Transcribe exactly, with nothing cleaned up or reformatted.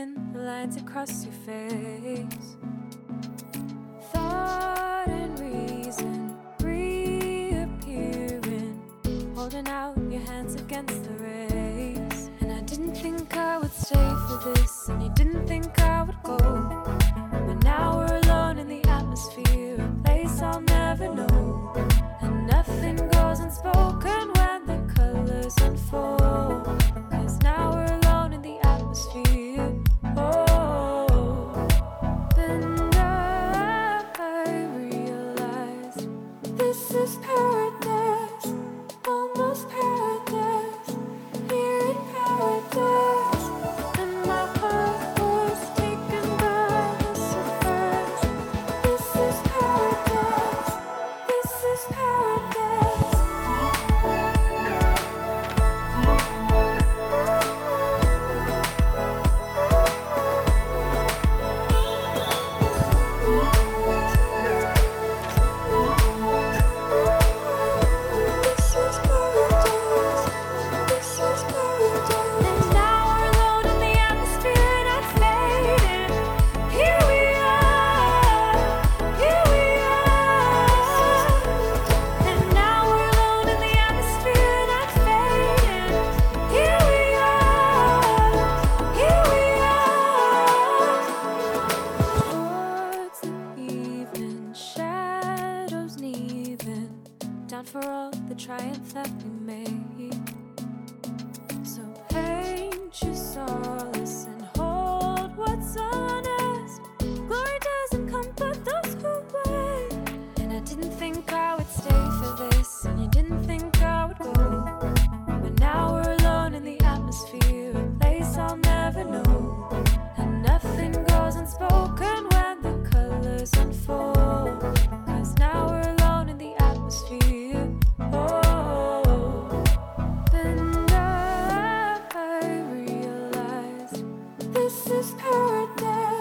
seeing the lines across your face. Thought and reason reappearing, holding out your hands against the race. And I didn't think I would stay for this, and you didn't think I would go. But now we're alone in the atmosphere, a place I'll never know. And nothing goes unspoken when the colors unfold. 'Cause now we're alone in the atmosphere. Oh, and I realized this is paradise, almost paradise, here in paradise. And my heart was taken by the surprise. This is paradise, this is paradise. Down for all the triumph that we made. So paint your solace and hold what's honest. Glory doesn't come but those who wait. And I didn't think I would stay for this, and you didn't think I would go. But now we're alone in the atmosphere, a place I'll never know. And nothing goes unspoken when the colors unfold. 'Cause now we're alone in the atmosphere. Oh, and I realized this is paradise.